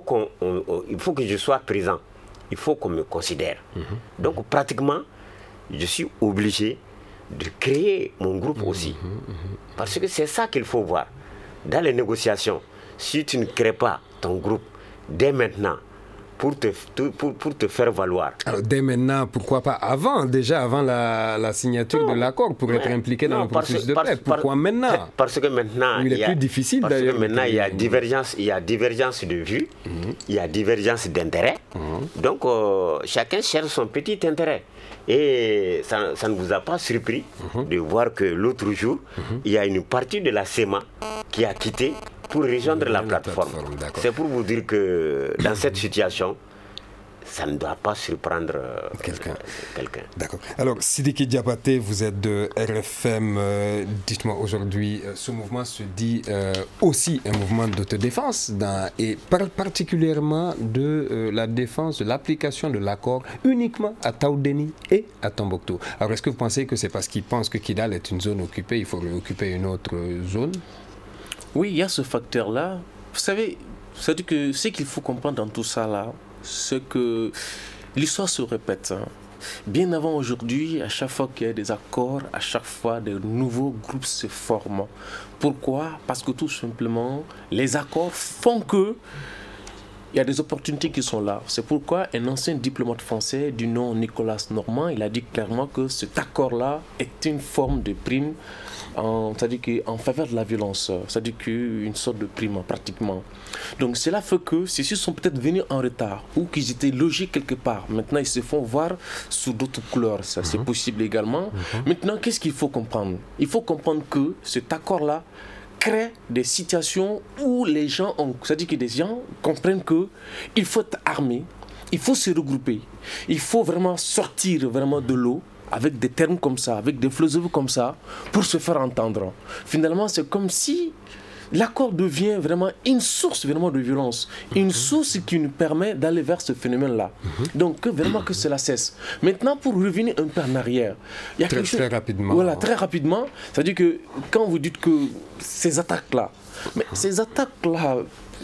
que je sois présent. Il faut qu'on me considère. Donc, pratiquement, je suis obligé de créer mon groupe aussi. Parce que c'est ça qu'il faut voir. Dans les négociations, si tu ne crées pas ton groupe dès maintenant, pour te faire valoir. Alors dès maintenant, pourquoi pas avant la signature de l'accord, pour être impliqué dans le processus de paix? Pourquoi maintenant? Parce que maintenant, il est plus difficile d'ailleurs. Parce que maintenant, il y a divergence de vues, il y a divergence d'intérêts. Donc, chacun cherche son petit intérêt. Et ça ne vous a pas surpris de voir que l'autre jour, il y a une partie de la SEMA qui a quitté pour rejoindre la plateforme. C'est pour vous dire que dans cette situation, ça ne doit pas surprendre quelqu'un. D'accord. Alors, Sidiki Diabaté, vous êtes de RFM. Dites-moi, aujourd'hui, ce mouvement se dit aussi un mouvement d'autodéfense et particulièrement de la défense de l'application de l'accord uniquement à Taoudéni et à Tombouctou. Alors, est-ce que vous pensez que c'est parce qu'ils pensent que Kidal est une zone occupée, il faut occuper une autre zone? Oui, il y a ce facteur-là. Vous savez, c'est-à-dire que ce qu'il faut comprendre dans tout ça, là, c'est que l'histoire se répète. Bien avant aujourd'hui, à chaque fois qu'il y a des accords, à chaque fois de nouveaux groupes se forment. Pourquoi? Parce que tout simplement, les accords font que il y a des opportunités qui sont là. C'est pourquoi un ancien diplomate français du nom Nicolas Normand, il a dit clairement que cet accord-là est une forme de prime, c'est-à-dire en faveur de la violence, c'est-à-dire qu'une sorte de prime pratiquement. Donc cela fait que ceux-ci sont peut-être venus en retard ou qu'ils étaient logés quelque part. Maintenant ils se font voir sous d'autres couleurs, ça c'est possible également. Maintenant qu'est-ce qu'il faut comprendre? Il faut comprendre que cet accord-là crée des situations où les gens c'est-à-dire que des gens comprennent qu'il faut être armé, il faut se regrouper, il faut vraiment sortir vraiment de l'eau avec des termes comme ça, avec des philosophies comme ça, pour se faire entendre. Finalement, c'est comme si l'accord devient vraiment une source vraiment de violence, une source qui nous permet d'aller vers ce phénomène-là. Donc, vraiment que cela cesse. Maintenant, pour revenir un peu en arrière, il y a quelque chose... Très rapidement. Voilà, très rapidement. C'est-à-dire que quand vous dites que ces attaques-là, mais ces attaques-là,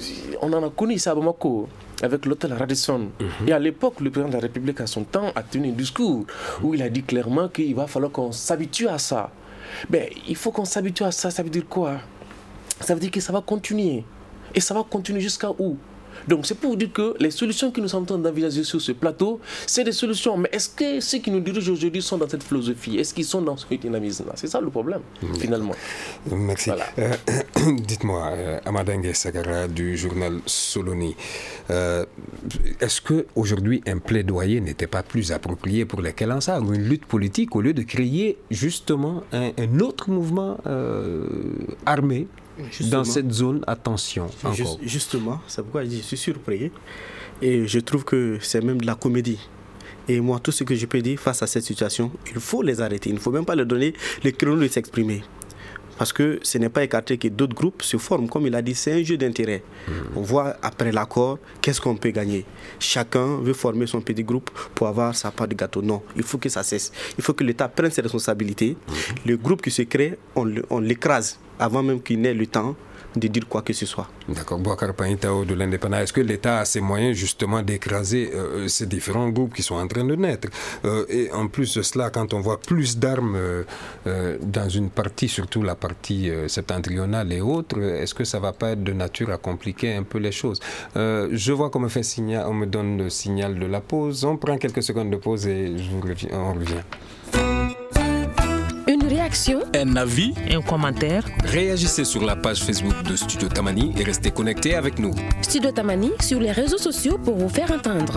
on en a connu ici à Bamako, avec l'hôtel Radisson. Et à l'époque, le président de la République, à son temps, a tenu un discours où il a dit clairement qu'il va falloir qu'on s'habitue à ça. Mais il faut qu'on s'habitue à ça, ça veut dire quoi? Ça veut dire que ça va continuer. Et ça va continuer jusqu'à où? Donc c'est pour vous dire que les solutions que nous sommes en train d'envisager sur ce plateau, c'est des solutions. Mais est-ce que ceux qui nous dirigent aujourd'hui sont dans cette philosophie? Est-ce qu'ils sont dans ce dynamisme-là? C'est ça le problème, finalement. Merci. Voilà. Dites-moi, Amadengue Sagara du journal Soloni, est-ce qu'aujourd'hui un plaidoyer n'était pas plus approprié pour les Kalansar ou une lutte politique au lieu de créer justement un autre mouvement armé dans cette zone? Attention encore. Justement, c'est pourquoi je suis surpris et je trouve que c'est même de la comédie. Et moi, tout ce que je peux dire face à cette situation, il faut les arrêter. Il ne faut même pas leur donner le créneau de s'exprimer. Parce que ce n'est pas écarté que d'autres groupes se forment. Comme il a dit, c'est un jeu d'intérêt. On voit après l'accord, qu'est-ce qu'on peut gagner. Chacun veut former son petit groupe pour avoir sa part de gâteau. Non, il faut que ça cesse. Il faut que l'État prenne ses responsabilités. Le groupe qui se crée, on l'écrase avant même qu'il n'ait le temps de dire quoi que ce soit. D'accord. Boubacar Paintao de l'Indépendant, est-ce que l'État a ses moyens justement d'écraser ces différents groupes qui sont en train de naître et en plus de cela, quand on voit plus d'armes dans une partie, surtout la partie septentrionale et autres, est-ce que ça ne va pas être de nature à compliquer un peu les choses? Je vois qu'on me fait signal, on me donne le signal de la pause. On prend quelques secondes de pause et on revient. Une réaction, un avis, un commentaire. Réagissez sur la page Facebook de Studio Tamani et restez connectés avec nous. Studio Tamani sur les réseaux sociaux pour vous faire entendre.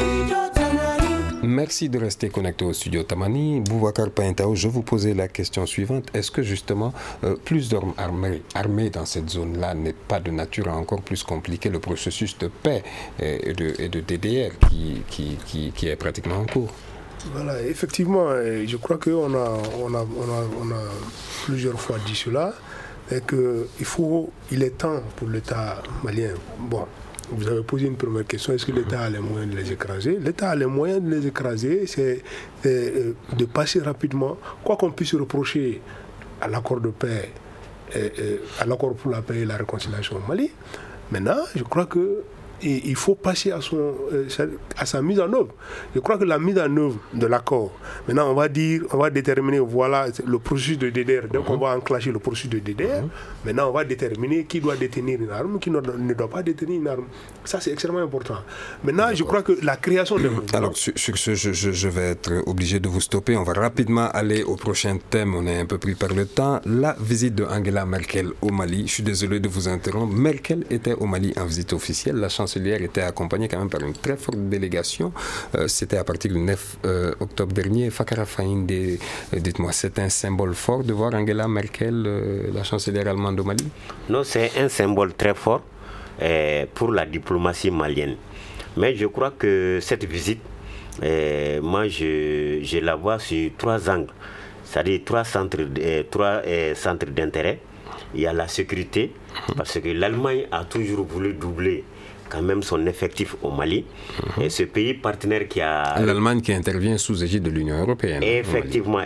Merci de rester connecté au Studio Tamani. Boubacar Paintao, je vous posais la question suivante. Est-ce que justement plus d'armes armées dans cette zone-là n'est pas de nature à encore plus compliquer le processus de paix et de DDR qui est pratiquement en cours? Voilà, effectivement, je crois qu'on a plusieurs fois dit cela, et qu'il est temps pour l'État malien. Bon, vous avez posé une première question, est-ce que l'État a les moyens de les écraser? L'État a les moyens de les écraser, c'est de passer rapidement, quoi qu'on puisse reprocher à l'accord de paix, à l'accord pour la paix et la réconciliation au Mali. Maintenant, je crois que il faut passer à sa mise en œuvre. Je crois que la mise en œuvre de l'accord, maintenant on va déterminer, voilà le processus de DDR. Donc on va enclencher le processus de DDR. Maintenant on va déterminer qui doit détenir une arme, qui ne doit pas détenir une arme. Ça c'est extrêmement important. Maintenant je crois que la création de... Alors sur ce, je vais être obligé de vous stopper. On va rapidement aller au prochain thème. On est un peu pris par le temps. La visite de Angela Merkel au Mali. Je suis désolé de vous interrompre. Merkel était au Mali en visite officielle. La chancelière était accompagnée quand même par une très forte délégation. C'était à partir du 9 octobre dernier. Fakara Faïnde, dites-moi, c'est un symbole fort de voir Angela Merkel, la chancelière allemande au Mali? Non, c'est un symbole très fort pour la diplomatie malienne. Mais je crois que cette visite, moi je la vois sur trois angles, c'est-à-dire trois centres d'intérêt. Il y a la sécurité, parce que l'Allemagne a toujours voulu doubler quand même son effectif au Mali. Et ce pays partenaire qui a... L'Allemagne qui intervient sous égide de l'Union européenne. Effectivement.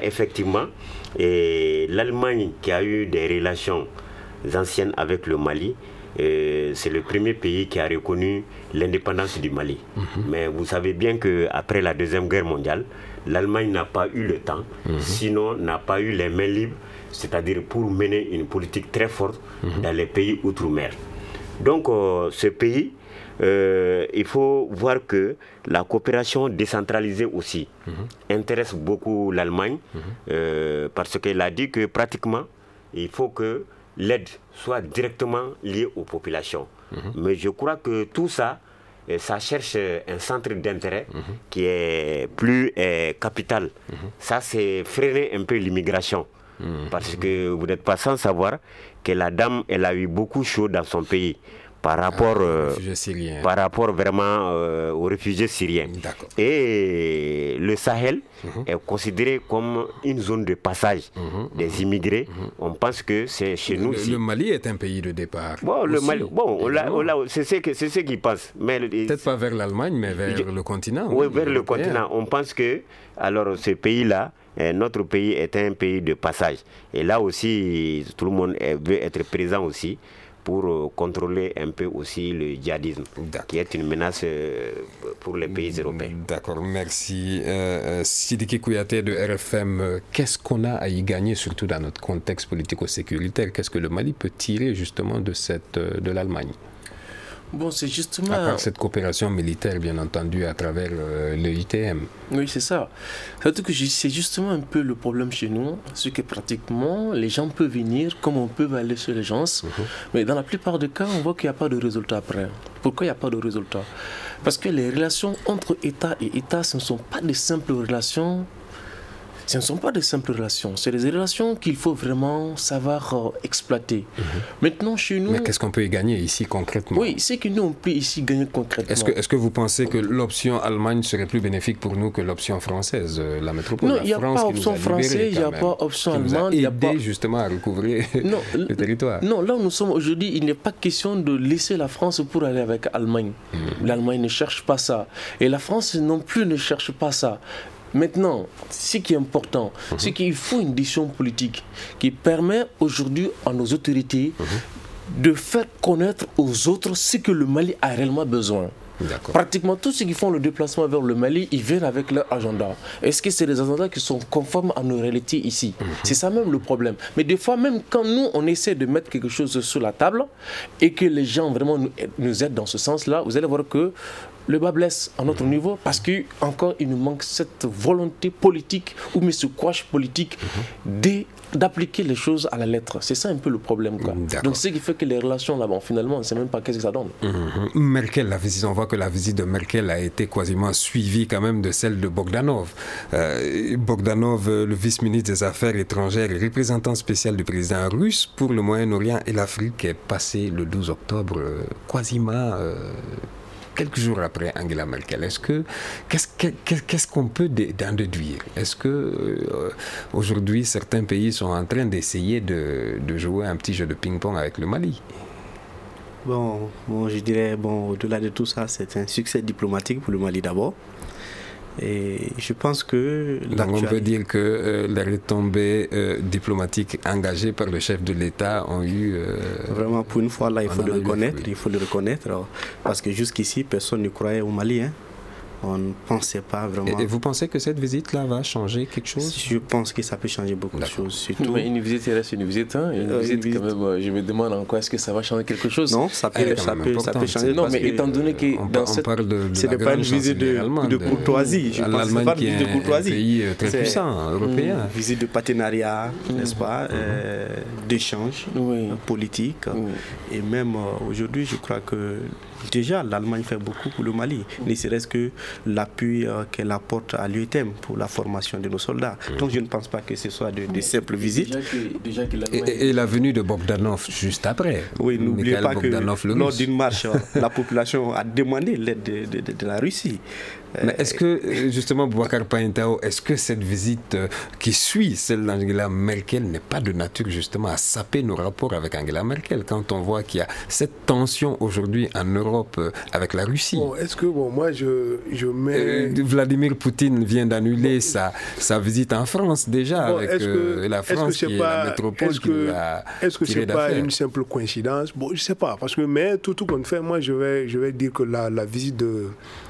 Et l'Allemagne qui a eu des relations anciennes avec le Mali, c'est le premier pays qui a reconnu l'indépendance du Mali. Mais vous savez bien qu'après la Deuxième Guerre mondiale, l'Allemagne n'a pas eu le temps, sinon n'a pas eu les mains libres, c'est-à-dire pour mener une politique très forte dans les pays outre-mer. Donc ce pays, il faut voir que la coopération décentralisée aussi intéresse beaucoup l'Allemagne, parce qu'elle a dit que pratiquement il faut que l'aide soit directement liée aux populations. Mais je crois que tout ça, ça cherche un centre d'intérêt qui est plus capital. Ça, c'est freiner un peu l'immigration. Parce que vous n'êtes pas sans savoir que la dame, elle a eu beaucoup chaud dans son pays par rapport vraiment aux réfugiés syriens. Et le Sahel est considéré comme une zone de passage des immigrés. On pense que c'est chez nous. Le Mali est un pays de départ. Bon, le Mali, c'est ce qu'ils pensent. Peut-être pas vers l'Allemagne, mais vers le continent. Oui, vers le continent. On pense que alors ce pays-là, notre pays est un pays de passage. Et là aussi, tout le monde veut être présent aussi pour contrôler un peu aussi le djihadisme, qui est une menace pour les pays européens. D'accord, merci. Sidiki Kouyaté de RFM, qu'est-ce qu'on a à y gagner, surtout dans notre contexte politico-sécuritaire? Qu'est-ce que le Mali peut tirer justement de l'Allemagne? Bon, c'est justement... À part cette coopération militaire, bien entendu, à travers le ITM. Oui, c'est ça. C'est justement un peu le problème chez nous, c'est que pratiquement, les gens peuvent venir comme on peut aller chez les gens, mais dans la plupart des cas, on voit qu'il n'y a pas de résultat après. Pourquoi il n'y a pas de résultat? Parce que les relations entre État et État, ce ne sont pas des simples relations. Ce ne sont pas des simples relations, c'est des relations qu'il faut vraiment savoir exploiter. Maintenant, chez nous... Mais qu'est-ce qu'on peut y gagner ici concrètement? Oui, c'est que nous, on peut ici gagner concrètement. Est-ce que vous pensez que l'option Allemagne serait plus bénéfique pour nous que l'option française, la métropole? Non, il n'y a pas option française, il n'y a pas option allemande. Il y a pas justement à recouvrir le territoire. Non, là où nous sommes aujourd'hui, il n'est pas question de laisser la France pour aller avec l'Allemagne. L'Allemagne ne cherche pas ça. Et la France non plus ne cherche pas ça. Maintenant, ce qui est important, c'est qu'il faut une décision politique qui permet aujourd'hui à nos autorités de faire connaître aux autres ce que le Mali a réellement besoin. D'accord. Pratiquement tous ceux qui font le déplacement vers le Mali, ils viennent avec leur agenda. Est-ce que c'est des agendas qui sont conformes à nos réalités ici? C'est ça même le problème. Mais des fois, même quand nous, on essaie de mettre quelque chose sur la table et que les gens vraiment nous aident dans ce sens-là, vous allez voir que le bas blesse à notre niveau parce qu'encore il nous manque cette volonté politique ou mais ce courage politique d'appliquer les choses à la lettre. C'est ça un peu le problème, quoi. Donc c'est ce qui fait que les relations là-bas, finalement, on ne sait même pas qu'est-ce que ça donne. Merkel, la visite, on voit que la visite de Merkel a été quasiment suivie quand même de celle de Bogdanov. Bogdanov, le vice-ministre des Affaires étrangères et représentant spécial du président russe pour le Moyen-Orient et l'Afrique, est passé le 12 octobre quasiment... quelques jours après Angela Merkel. Qu'est-ce qu'on peut en déduire? Est-ce que aujourd'hui certains pays sont en train d'essayer de jouer un petit jeu de ping-pong avec le Mali? Bon, je dirais, au-delà de tout ça, c'est un succès diplomatique pour le Mali d'abord. Et je pense que... Donc on peut dire que les retombées diplomatiques engagées par le chef de l'État ont eu... Vraiment, pour une fois, là, il faut le reconnaître. Parce que jusqu'ici, personne ne croyait au Mali. On ne pensait pas vraiment... Et vous pensez que cette visite-là va changer quelque chose? Je pense que ça peut changer beaucoup de choses. Surtout... Mais une visite reste une visite. Une visite, quand même, je me demande en quoi est-ce que ça va changer quelque chose. Non, ça peut changer. Non, mais étant donné que ce n'est pas une visite de courtoisie. Je pense que ce n'est pas une visite de courtoisie. Un pays très puissant, européen. Une visite de partenariat, n'est-ce pas, d'échange politique. Et même aujourd'hui, je crois que déjà, l'Allemagne fait beaucoup pour le Mali, ne serait-ce que l'appui qu'elle apporte à l'UTM pour la formation de nos soldats. Donc je ne pense pas que ce soit de simples visites. Et la venue de Bogdanov juste après. Oui, n'oubliez pas que lors d'une marche, la population a demandé l'aide de la Russie. Mais est-ce que, justement, Boubacar Paintao, est-ce que cette visite qui suit celle d'Angela Merkel n'est pas de nature justement à saper nos rapports avec Angela Merkel quand on voit qu'il y a cette tension aujourd'hui en Europe avec la Russie? Est-ce que, moi, je mets... Vladimir Poutine vient d'annuler sa visite en France déjà avec la France qui est la métropole qui a Est-ce que ce n'est pas une simple coïncidence? Bon, je ne sais pas, parce que, mais tout compte fait, moi, je vais dire que la visite de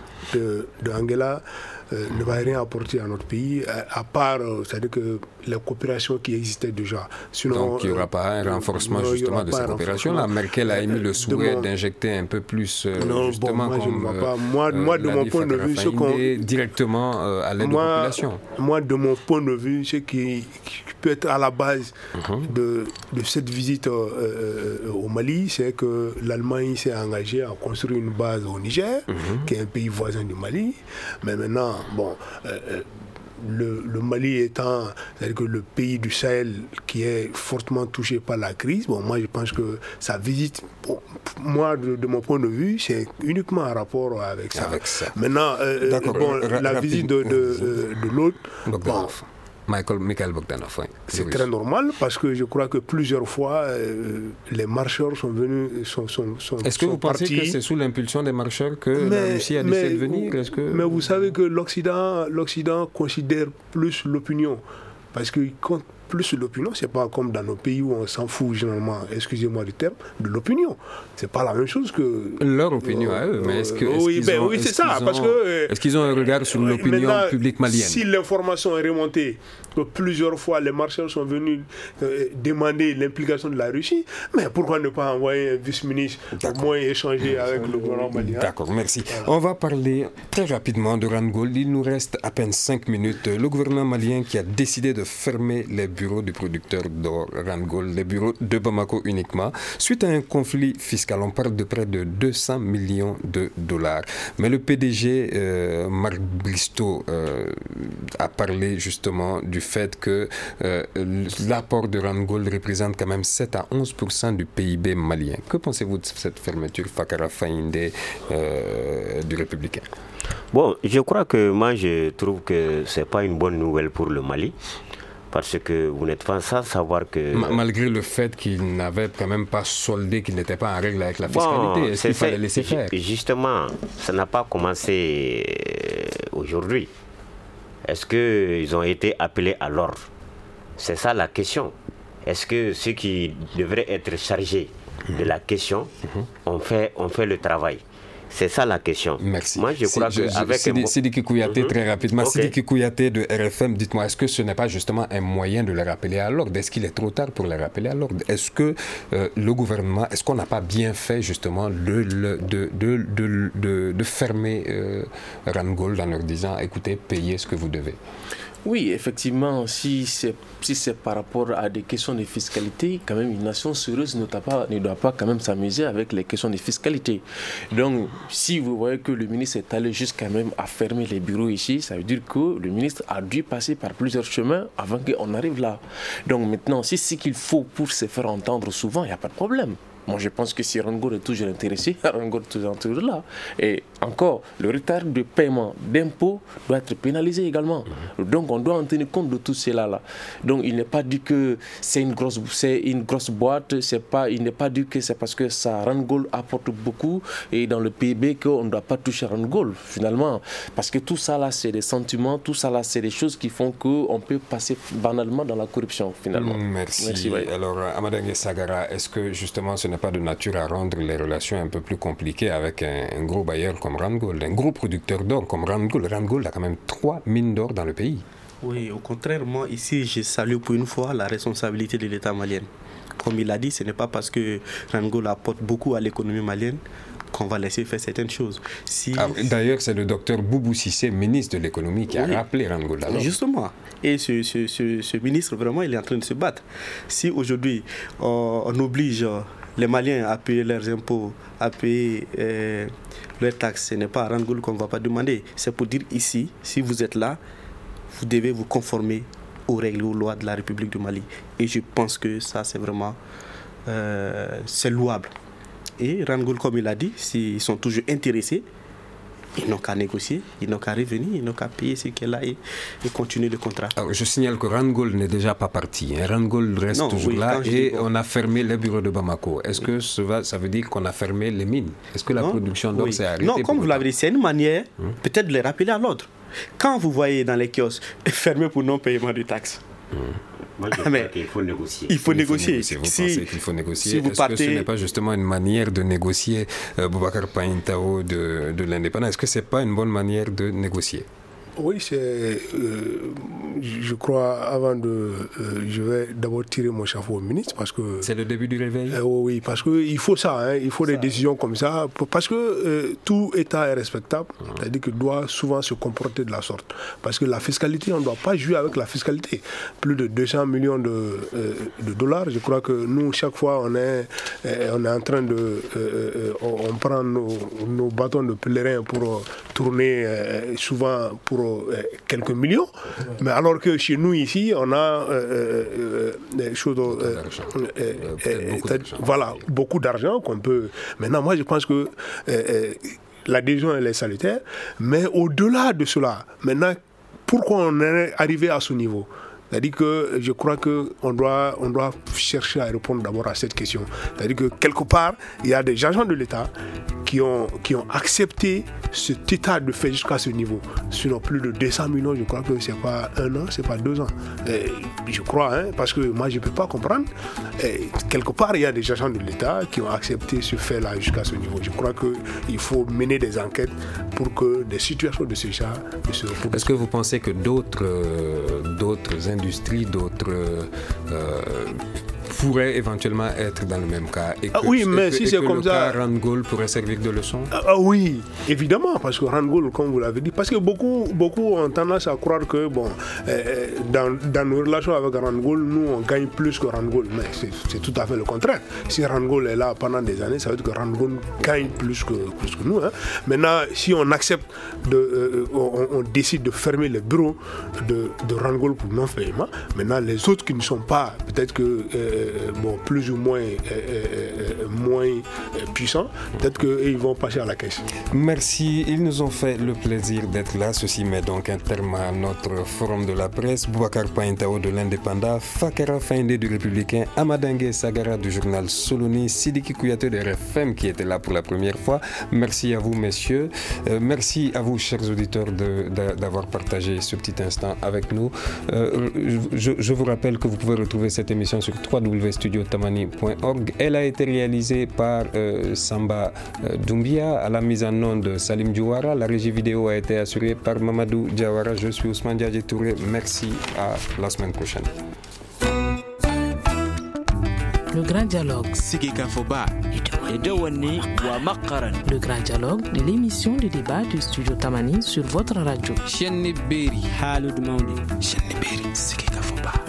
Angela ne va rien apporter à notre pays, à part, c'est-à-dire que la coopération qui existait déjà. Sinon, donc il n'y aura pas un renforcement justement de cette coopération. La Merkel a émis le souhait d'injecter un peu plus justement moi, comme je ne vois pas. Moi de mon point de vue, ce qu'on directement à l'aide aux populations. Moi, de mon point de vue, ce qui peut être à la base de cette visite au Mali, c'est que l'Allemagne s'est engagée à construire une base au Niger, qui est un pays voisin du Mali. Mais maintenant, le Mali étant, c'est-à-dire que le pays du Sahel qui est fortement touché par la crise, moi je pense que sa visite, moi de mon point de vue, c'est uniquement en rapport avec ça. Maintenant, la visite de l'autre, Mikhail Bogdanov, oui. C'est très normal parce que je crois que plusieurs fois les marcheurs sont venus. Est-ce que vous pensez que c'est sous l'impulsion des marcheurs que la Russie a décidé de venir? Mais vous savez que l'Occident considère plus l'opinion parce que plus l'opinion, c'est pas comme dans nos pays où on s'en fout généralement, excusez-moi du terme, de l'opinion. C'est pas la même chose que... Leur opinion à eux, mais est-ce qu'ils ont un regard sur l'opinion publique malienne? Si l'information est remontée, que plusieurs fois les marcheurs sont venus demander l'implication de la Russie, mais pourquoi ne pas envoyer un vice-ministre au moins échanger avec le gouvernement malien? D'accord, merci. Voilà. On va parler très rapidement de Randgold. Il nous reste à peine 5 minutes. Le gouvernement malien qui a décidé de fermer les bureaux du producteur d'or Randgold, les bureaux de Bamako uniquement, suite à un conflit fiscal. On parle de près de 200 millions de dollars. Mais le PDG, Marc Bristow, a parlé justement du fait que l'apport de Randgold représente quand même 7 à 11% du PIB malien. Que pensez-vous de cette fermeture, Fakara Faïndé, du Républicain? Bon, je crois que moi, je trouve que ce n'est pas une bonne nouvelle pour le Mali. Parce que vous n'êtes pas sans savoir que... Malgré le fait qu'il n'avait quand même pas soldé, qu'il n'était pas en règle avec la fiscalité, est-ce qu'il fallait laisser faire? Justement, ça n'a pas commencé aujourd'hui. Est-ce qu'ils ont été appelés à l'ordre? C'est ça la question. Est-ce que ceux qui devraient être chargés de la question, on fait le travail. C'est ça la question. Merci. Moi, je crois qu'avec... Sidiki Kouyaté, très rapidement. Okay. Sidiki Kouyaté de RFM, dites-moi, est-ce que ce n'est pas justement un moyen de les rappeler à l'ordre? Est-ce qu'il est trop tard pour les rappeler à l'ordre? Est-ce que le gouvernement, est-ce qu'on n'a pas bien fait justement de fermer Randgold en leur disant, écoutez, payez ce que vous devez? Oui, effectivement, si c'est par rapport à des questions de fiscalité, quand même une nation sérieuse ne doit pas quand même s'amuser avec les questions de fiscalité. Donc, si vous voyez que le ministre est allé jusqu'à même à fermer les bureaux ici, ça veut dire que le ministre a dû passer par plusieurs chemins avant qu'on arrive là. Donc maintenant, si c'est ce qu'il faut pour se faire entendre souvent, il n'y a pas de problème. Moi, je pense que si Randgold est toujours intéressé, Randgold est toujours là. Et encore, le retard de paiement d'impôts doit être pénalisé également. Donc, on doit en tenir compte de tout cela là. Donc, il n'est pas dit que c'est une grosse boîte. Il n'est pas dit que c'est parce que ça Randgold apporte beaucoup et dans le PIB qu'on ne doit pas toucher Randgold finalement. Parce que tout ça là, c'est des sentiments, tout ça là, c'est des choses qui font qu'on peut passer banalement dans la corruption finalement. Merci. Alors, Amadengue Sagara, est-ce que justement ce n'est pas de nature à rendre les relations un peu plus compliquées avec un gros bailleur comme Randgold, un gros producteur d'or comme Randgold? Randgold a quand même 3 mines d'or dans le pays. Oui, au contraire, moi ici, je salue pour une fois la responsabilité de l'État malien. Comme il a dit, ce n'est pas parce que Randgold apporte beaucoup à l'économie malienne qu'on va laisser faire certaines choses. D'ailleurs, c'est le docteur Boubou Cissé, ministre de l'économie, qui a rappelé Randgold. Justement. Et ce ministre, vraiment, il est en train de se battre. Si aujourd'hui, on oblige les Maliens à payer leurs impôts, à payer leurs taxes, ce n'est pas à Randgold qu'on ne va pas demander. C'est pour dire ici, si vous êtes là, vous devez vous conformer aux règles, aux lois de la République du Mali. Et je pense que ça, c'est vraiment c'est louable. Et Randgold, comme il a dit, s'ils sont toujours intéressés, ils n'ont qu'à négocier, ils n'ont qu'à revenir, ils n'ont qu'à payer ce qu'il y a là et continuer le contrat. Alors, je signale que Randgold n'est déjà pas parti. Randgold reste toujours là et on a fermé les bureaux de Bamako. Est-ce que ça veut dire qu'on a fermé les mines? Est-ce que la production d'or s'est arrêtée? Non, comme vous l'avez dit, c'est une manière peut-être de les rappeler à l'ordre. Quand vous voyez dans les kiosques fermés pour non-paiement de taxes, moi, je crois qu'il faut négocier. Il faut négocier. Vous pensez qu'il faut négocier? Est-ce que ce n'est pas justement une manière de négocier, Boubacar Paintao de l'indépendance? Est-ce que ce n'est pas une bonne manière de négocier? Oui, je crois, je vais d'abord tirer mon chapeau au ministre parce que... C'est le début du réveil? Oui, parce qu'il faut ça, il faut des décisions comme ça, parce que tout État est respectable, c'est-à-dire qu'il doit souvent se comporter de la sorte. Parce que la fiscalité, on ne doit pas jouer avec la fiscalité. Plus de 200 millions de dollars, je crois que nous, chaque fois, on est en train de... on prend nos bâtons de pèlerin pour tourner souvent pour quelques millions, mais alors que chez nous ici, on a des choses, beaucoup d'argent qu'on peut. Maintenant, moi, je pense que l'adhésion elle est salutaire, mais au-delà de cela, maintenant, pourquoi on est arrivé à ce niveau? C'est-à-dire que je crois qu'on doit chercher à répondre d'abord à cette question. C'est-à-dire que quelque part, il y a des agents de l'État qui ont accepté cet état de fait jusqu'à ce niveau. Sinon, plus de 200 millions, je crois que ce n'est pas 1 an, ce n'est pas 2 ans. Et je crois, parce que moi, je ne peux pas comprendre. Et quelque part, il y a des agents de l'État qui ont accepté ce fait-là jusqu'à ce niveau. Je crois qu'il faut mener des enquêtes pour que des situations de ce genre ne se reproduisent. Est-ce que vous pensez que d'autres industries, pourrait éventuellement être dans le même cas et que, mais si c'est comme ça, Randgold pourrait servir de leçon? Oui, évidemment, parce que Randgold, comme vous l'avez dit, parce que beaucoup ont tendance à croire que dans nos relations avec Randgold, nous on gagne plus que Randgold, mais c'est tout à fait le contraire. Si Randgold est là pendant des années, ça veut dire que Randgold gagne plus que nous. Maintenant, si on accepte, on décide de fermer les bureaux de Randgold pour non-paiement, maintenant les autres qui ne sont pas, peut-être que plus ou moins puissants, peut-être qu'ils vont passer à la caisse. Merci, ils nous ont fait le plaisir d'être là. Ceci met donc un terme à notre forum de la presse. Boubacar Paintao de l'Indépendant, Fakara Faindé du Républicain, Amadengue Sagara du journal Soloni, Sidiki Kouyaté de RFM qui était là pour la première fois. Merci à vous, messieurs. Merci à vous, chers auditeurs, d'avoir partagé ce petit instant avec nous. Je vous rappelle que vous pouvez retrouver cette émission sur www www.studiotamani.org. Elle a été réalisée par Samba Doumbia, à la mise en onde de Salim Djouara. La régie vidéo a été assurée par Mamadou Diawara. Je suis Ousmane Diadje Touré. Merci, à la semaine prochaine. Le Grand Dialogue. Le Grand Dialogue de l'émission de débat du Studio Tamani sur votre radio.